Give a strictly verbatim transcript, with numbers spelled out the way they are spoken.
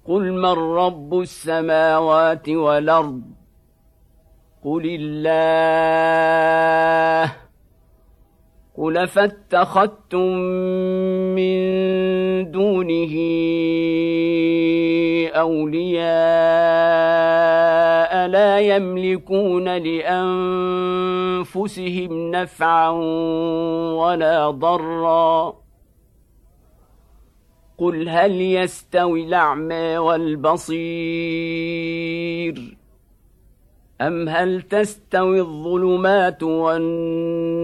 قل من رب السماوات والأرض قل الله قل فاتخذتم من دونه أولياء لا يملكون لأنفسهم نفعا ولا ضرا قل هل يستوي الأعمى والبصير أم هل تستوي الظلمات والنور